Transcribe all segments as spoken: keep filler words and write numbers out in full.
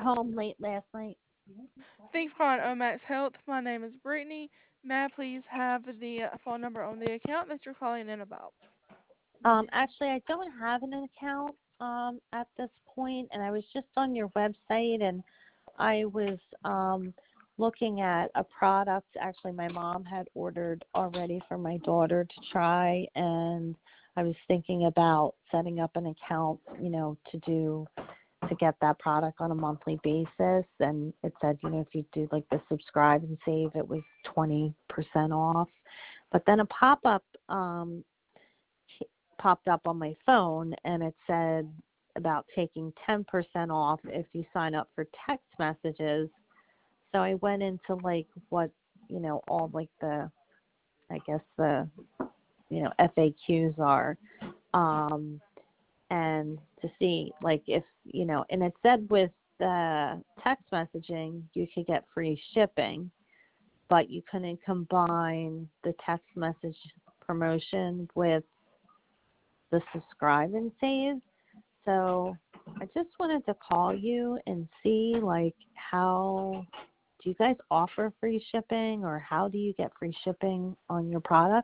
home late last night. Thanks for calling Omax Health. My name is Brittany. May I please have the uh, phone number on the account that you're calling in about? Um, actually, I don't have an account um, at this point, and I was just on your website, and I was um, looking at a product. Actually, my mom had ordered already for my daughter to try, and I was thinking about setting up an account, you know, to do to get that product on a monthly basis. And it said, you know, if you do like the subscribe and save, it was twenty percent off. But then a pop-up um, popped up on my phone, and it said about taking ten percent off if you sign up for text messages. So I went into like what, you know, all like the, I guess the, you know, F A Qs are, um, and to see like if, you know, and it said with the text messaging, you could get free shipping, but you couldn't combine the text message promotion with the subscribe and save. So I just wanted to call you and see like how do you guys offer free shipping, or how do you get free shipping on your products?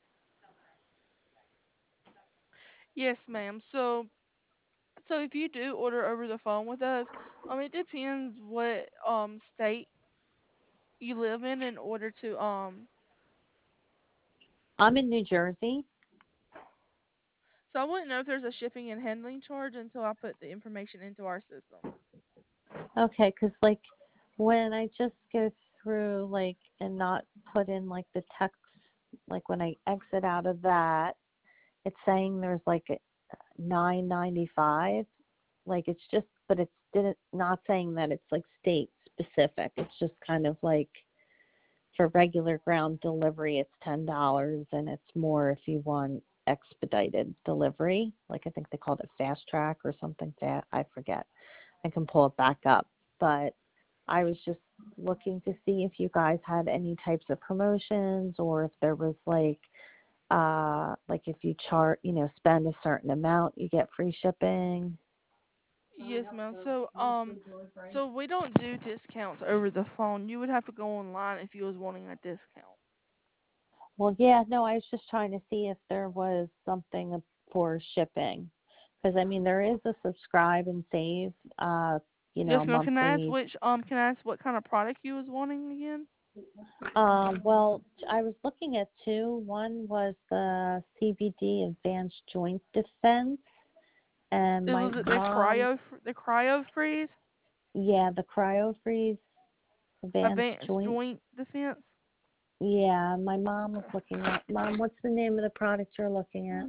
Yes, ma'am. So, so if you do order over the phone with us, um, it depends what um state you live in in order to um. I'm in New Jersey. So I wouldn't know if there's a shipping and handling charge until I put the information into our system. Okay, because like when I just go through like and not put in like the text, like when I exit out of that, it's saying there's like a nine ninety five. Like it's just, but it's didn't not saying that it's like state specific. It's just kind of like for regular ground delivery, it's ten dollars, and it's more if you want expedited delivery. Like I think they called it fast track or something. That I forget. I can pull it back up, but I was just looking to see if you guys had any types of promotions, or if there was like uh like if you chart, you know, spend a certain amount, you get free shipping. Yes, ma'am. So um, so we don't do discounts over the phone. You would have to go online if you was wanting a discount. Well, yeah, no, I was just trying to see if there was something for shipping, because I mean there is a subscribe and save, uh, you Yes, know, ma'am. Can I ask monthly. which um can I ask what kind of product you was wanting again? Um, well, I was looking at two. One was the C B D Advanced Joint Defense, and It my was the mom, cryo the cryo freeze yeah, the Cryo Freeze Advanced advanced Joint. joint defense. Yeah, my mom was looking at. Mom, what's the name of the product you're looking at?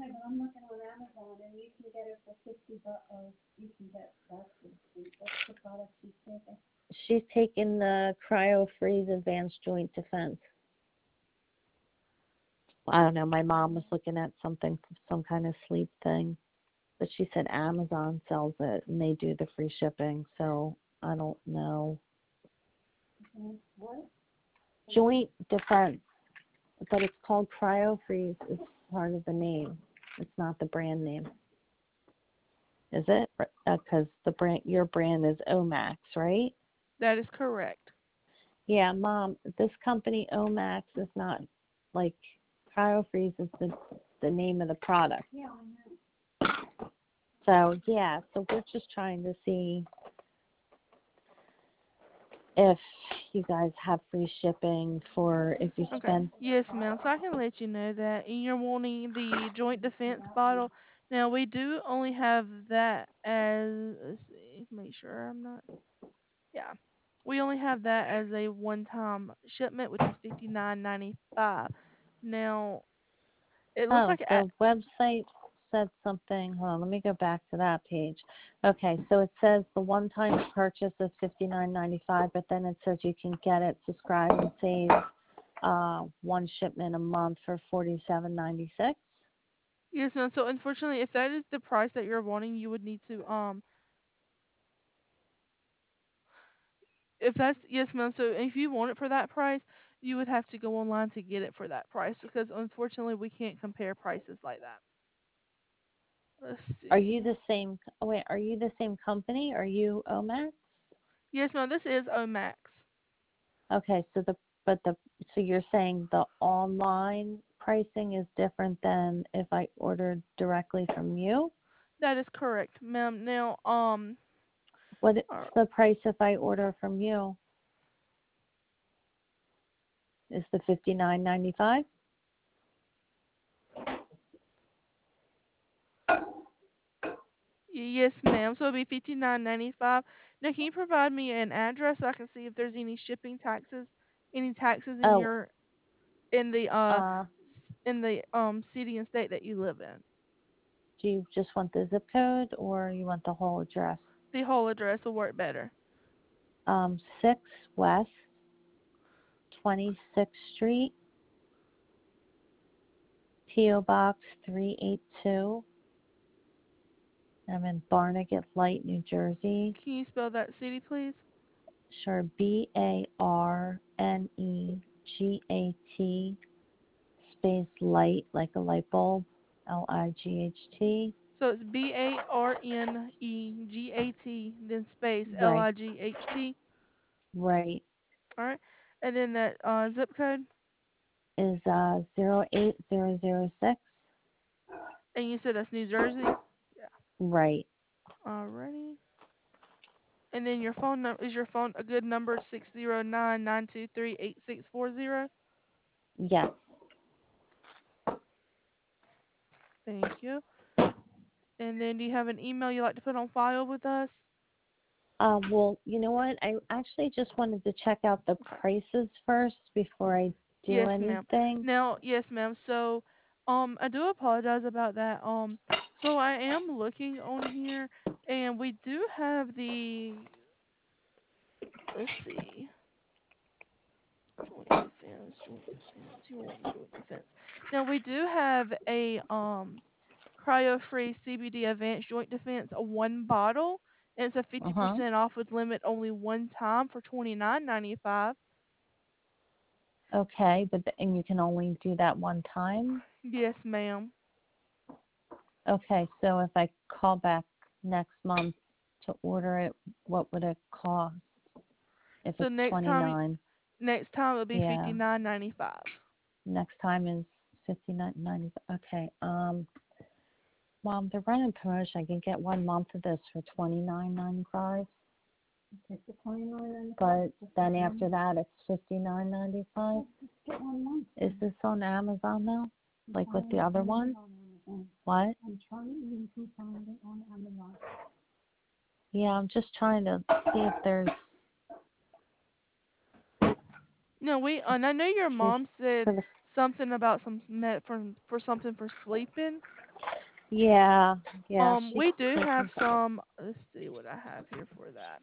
She's taking the Cryo Freeze Advanced Joint Defense. I don't know. My mom was looking at something, some kind of sleep thing, but she said Amazon sells it and they do the free shipping. So I don't know. Joint Defense, but it's called Cryo Freeze. Is part of the name. It's not the brand name, is it? Because uh, the brand, your brand is Omax, right? That is correct. Yeah, Mom. This company Omax is not like CryoFreeze is the the name of the product. So yeah, so we're just trying to see if you guys have free shipping for if you Okay. spend. Yes, ma'am. So I can let you know that and you're wanting the joint defense bottle. Now we do only have that as let's see, make sure I'm not yeah. We only have that as a one time shipment which is fifty nine ninety five. Now it looks Oh, like at the website said something. Hold on, let me go back to that page. Okay, so it says the one-time purchase is fifty-nine ninety-five, but then it says you can get it, subscribe and save uh, one shipment a month for forty-seven ninety-six. yes, ma'am. So unfortunately if that is the price that you're wanting you would need to um if that's yes, ma'am. So if you want it for that price, you would have to go online to get it for that price because unfortunately we can't compare prices like that. Let's Are you see. the same? Oh, wait, are you the same company? Are you Omax? Yes, ma'am. This is Omax. Okay, so the but the so you're saying the online pricing is different than if I ordered directly from you? That is correct, ma'am. Now, um, What's uh, the price if I order from you? Is the fifty nine ninety five? yes, ma'am. So it'll be fifty nine ninety five. Now, can you provide me an address so I can see if there's any shipping taxes, any taxes in Oh, your in the uh uh, in the um city and state that you live in? do you just want the zip code or you want the whole address? The whole address will work better. Um, six West twenty-sixth Street, P O Box three eight two. I'm in Barnegat Light, New Jersey. Can you spell that city, please? Sure, B A R N E G A T space light, like a light bulb, L I G H T. So it's B A R N E G A T, then space L Right, I G H T. right. All right, and then that uh, zip code. Is uh zero eight zero zero six. And you said that's New Jersey. Yeah. Right. Alrighty. And then your phone number is your phone a good number six zero nine nine two three eight six four zero. Yes. Thank you. And then do you have an email you'd like to put on file with us? Uh, well, you know what? I actually just wanted to check out the Okay. prices first before I do Yes, ma'am. anything. Now, yes, ma'am. So, um, I do apologize about that. Um, so I am looking on here, and we do have the. Let's see. Joint defense, joint defense. You want the joint defense. Now we do have a um cryo-free C B D Advanced Joint Defense, a one bottle, and it's a Uh huh. fifty percent off with limit only one time for twenty-nine ninety-five. Okay, but the, and you can only do that one time. Yes, ma'am. Okay, so if I call back next month to order it, what would it cost if So it's next time, twenty-nine? next time it'll be Yeah. fifty-nine ninety-five. Next time is fifty-nine ninety. Okay. Um, Mom, they're running promotion. I can get one month of this for twenty-nine ninety-five. Take the twenty-nine and But just then get after one. that, it's fifty-nine ninety-five. Just get one month. Is this on Amazon now? I'm Like with trying the to other find one? it on Amazon. What? I'm trying to find it on Amazon. Yeah, I'm just trying to see if there's No, we and I know your for mom said the. something about some med for for something for sleeping. Yeah, yeah. Um, She's we do have taking. some. Let's see what I have here for that.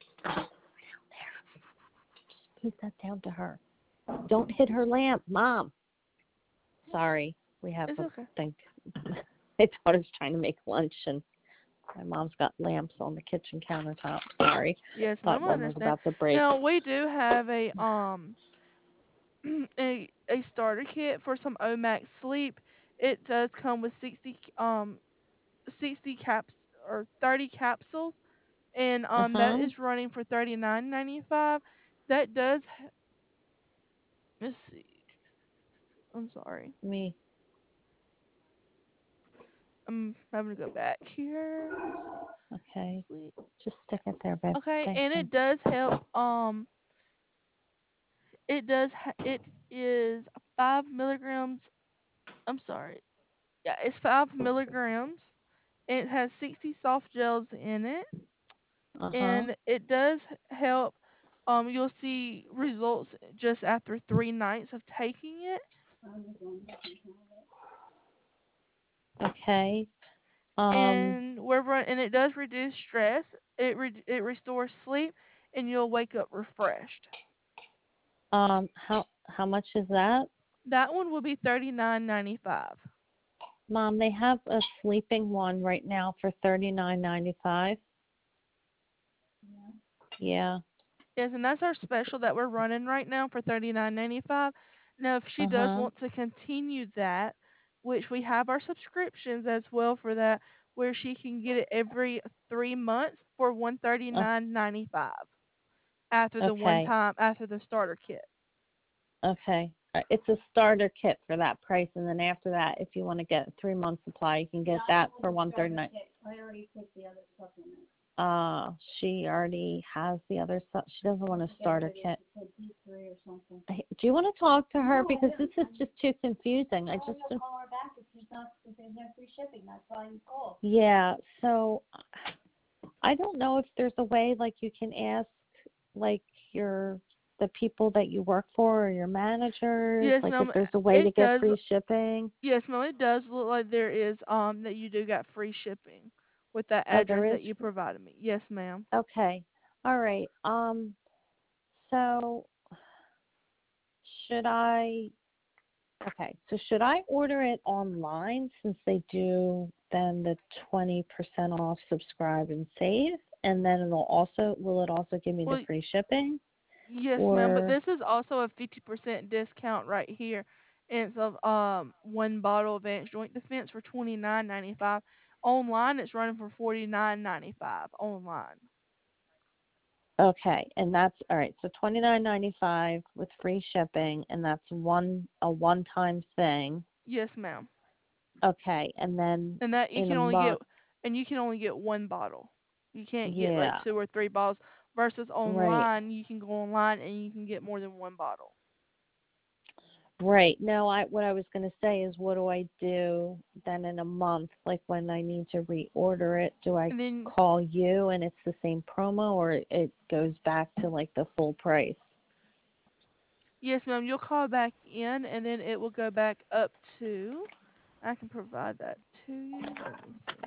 Keep that down to her. Don't hit her lamp, Mom. Sorry, we have It's a okay. thing. My daughter's trying to make lunch, and my mom's got lamps on the kitchen countertop. Sorry, Yes, thought ma'am, I one was understand. about to break. Now we do have a um a a starter kit for some Omax sleep. It does come with sixty um sixty caps or thirty capsules, and Uh um that huh. is running for thirty nine ninety five. That does. Ha- let's see. I'm sorry. Me. I'm having to go back here. Let's see. Okay. Sleep. Just stick it there, babe. Okay, Thanks, and hon. it does help. Um, it does. Ha- it is five milligrams. I'm sorry. Yeah, it's five milligrams. It has sixty soft gels in it, Uh huh. and it does help. Um, you'll see results just after three nights of taking it, Amazon doesn't have it. Okay. Um. and we're run- and it does reduce stress. It re- it restores sleep, and you'll wake up refreshed. Um. How how much is that, That one will be thirty nine ninety five. Mom? They have a sleeping one right now for thirty nine ninety five. Yeah. Yeah. Yes, and that's our special that we're running right now for thirty nine ninety five. Now, if she Uh does huh. want to continue that, which we have our subscriptions as well for that, where she can get it every three months for one thirty Uh, nine ninety five. after the one Okay. time after the starter kit. Okay. Uh, It's a starter kit for that price, and then after that, if you want to get a three month supply, you can get No, I that don't for want one the starter thirty nine. kit. I already took the other supplements. Uh, she already has the other stuff. She doesn't want a Forget starter what it is. kit. She said D three or something. Hey, do you want to talk to her No, I because this don't. is just too confusing? I Oh, just you'll call her back if she's not, if there's no free shipping. That's why you called. yeah. So I don't know if there's a way like you can ask like your the people that you work for or your managers, Yes, like if ma'am. there's a way to It get does. free shipping. Yes, ma'am. It does look like there is um that you do got free shipping with that Oh, address there is. that you provided me. Yes, ma'am. Okay. All right. Um. So should I? Okay. So should I order it online since they do then the twenty percent off subscribe and save, and then it'll also will it also give me the Well, free shipping? yes, ma'am. But Or this is also a fifty percent discount right here. And it's of um one bottle Advanced Joint Defense for twenty nine ninety five. Online, it's running for forty nine ninety five online. okay, and that's all right. So twenty nine ninety five with free shipping, and that's one a one time thing. Yes, ma'am. Okay, and then And that you in a can only get month, and you can only get one bottle. You can't get like yeah, two or three bottles. Versus right. online, you can go online and you can get more than one bottle. Right. No, I what I was going to say is what do I do then in a month? Like when I need to reorder it, do I And then call you and it's the same promo or it goes back to like the full price? yes, ma'am, you'll call back in and then it will go back up to I can provide that to you. Let me see.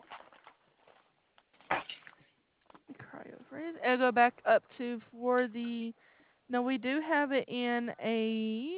Cryo freeze. It'll go back up to for the no, we do have it in a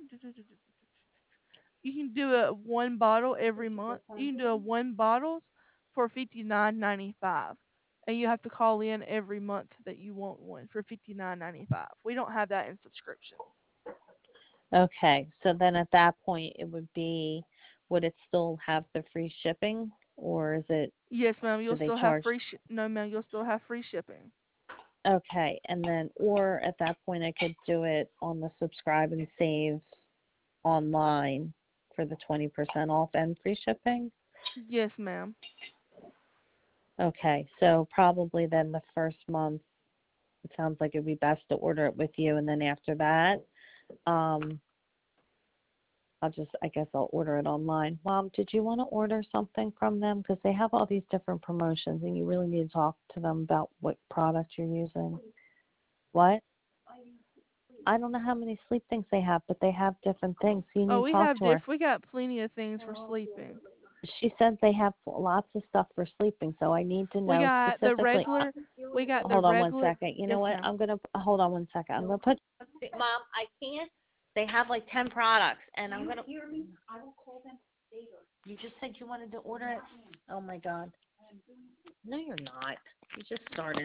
you can do a one bottle every month. You can do a one bottles for fifty nine ninety five. And you have to call in every month that you want one for fifty nine ninety five. We don't have that in subscription. Okay. So then at that point it would be would it still have the free shipping or is it Yes, ma'am. do You'll they still have charge? free. Sh- no, ma'am. You'll still have free shipping. Okay. And then or at that point I could do it on the subscribe and save online for the twenty percent off and free shipping? Yes, ma'am. Okay, so probably then the first month, it sounds like it'd be best to order it with you, and then after that, um, I'll just, I guess I'll order it online. Mom, did you want to order something from them? Because they have all these different promotions, and you really need to talk to them about what product you're using. What? I don't know how many sleep things they have, but they have different things, so you Oh, need to we talk have to her. diff. We got plenty of things for sleeping. She said they have lots of stuff for sleeping, so I need to We know got the specifically. regular. We got the Hold on one regular. second. You know Yes, what? ma'am. I'm gonna hold on one second. I'm gonna put. Mom, I can't. They have like ten products, and I'm gonna. Hear me? I will call them later. You just said you wanted to order it. Oh my God. No, you're not. You just started.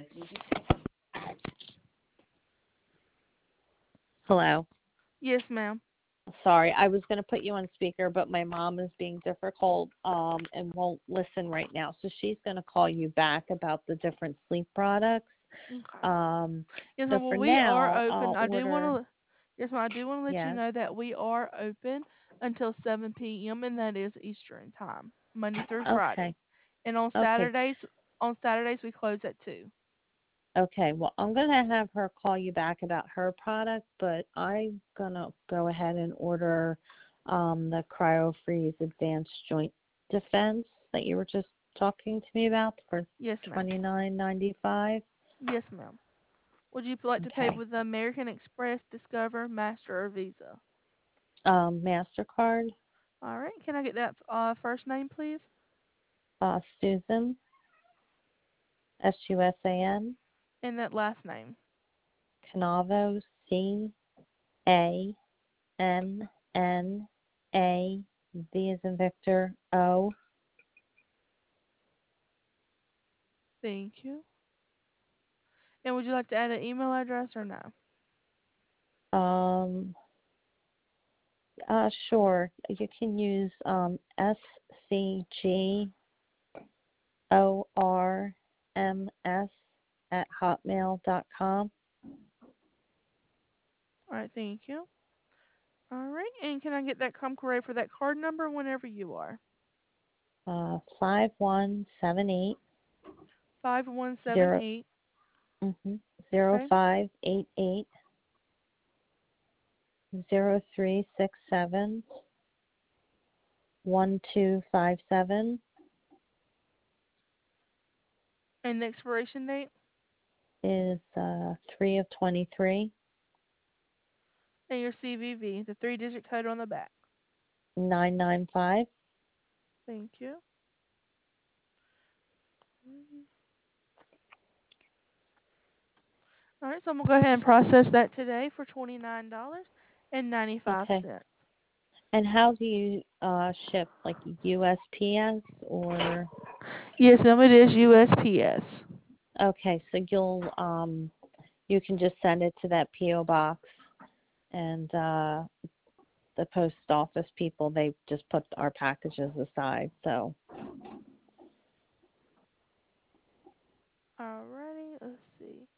Hello. Yes, ma'am. Sorry, I was gonna put you on speaker, but my mom is being difficult um and won't listen right now, so she's gonna call you back about the different sleep products. Okay. Um, Yes, so ma'am. Well, for we are now, open. I'll I do want order. to. Yes, ma'am. I do want to let you Yes. know that we are open until seven p m and that is Eastern time, Monday through Friday. Okay. And on Okay. Saturdays, on Saturdays we close at two. Okay, well, I'm going to have her call you back about her product, but I'm going to go ahead and order um, the CryoFreeze Advanced Joint Defense that you were just talking to me about for Yes, ma'am. twenty-nine ninety-five. Yes, ma'am. Would you like to pay Okay. with American Express, Discover, Master, or Visa? Um, MasterCard, All right. Can I get that uh, first name, please? uh, Susan, S U S A N, And that last name. Canavo, C A N N A, V as in Victor, O. Thank you. And would you like to add an email address or no? Um, Uh, sure. You can use um, S C G O R M S at hotmail dot com. All right, thank you. All right, and can I get that Comco rate for that card number whenever you are? Uh, five one seven eight Five one seven zero eight. mm-hmm, zero Okay. five eight eight zero three six seven one two five seven And the expiration date is uh, three of twenty-three. and your C V V, the three-digit code on the back. nine nine five. Thank you. All right, so I'm gonna go ahead and process that today for twenty-nine dollars and ninety-five Okay. cents. And how do you uh, ship, like U S P S or? Yes, ma'am, it is U S P S. Okay, so you'll um, you can just send it to that P O box, and uh, the post office people, they just put our packages aside. So Alrighty, let's see.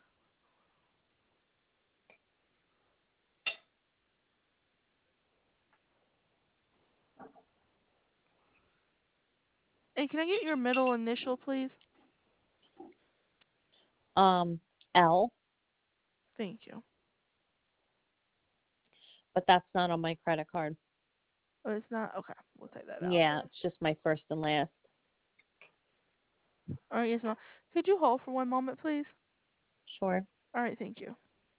And can I get your middle initial, please? um, L, Thank you. but that's not on my credit card. Oh, it's not? Okay, we'll take that out Yeah, then. it's just my first and last. Alright, yes, ma'am. Could you hold for one moment, please? Sure. Alright, thank you.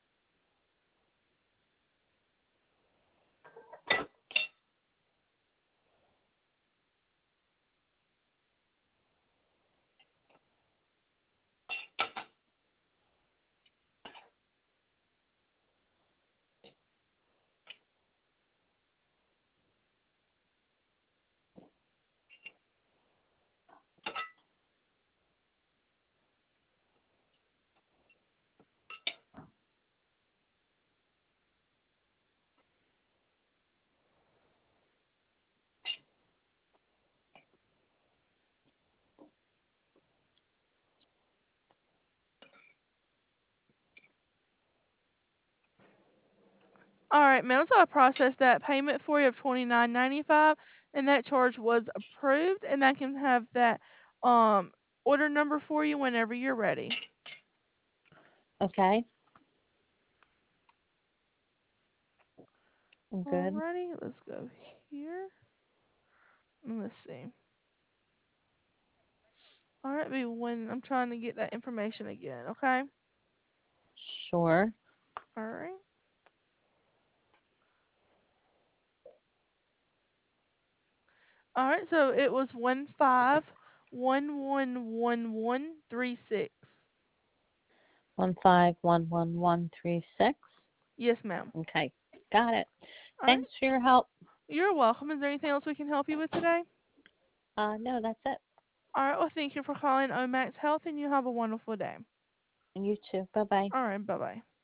Alright, ma'am, so I processed that payment for you of twenty-nine ninety-five, and that charge was approved, and I can have that um order number for you whenever you're ready. Okay. I'm good. Alrighty, let's go here. And let's see. Alright, be when I'm trying to get that information again, okay? Sure. Alright. Alright, so it was one five one one one one three six. One five one one one three six. Yes, ma'am. Okay, got it. Alright. Thanks for your help. You're welcome. Is there anything else we can help you with today? Uh, no, that's it. Alright, well thank you for calling Omax Health and you have a wonderful day. You too. Bye bye. Alright, bye bye.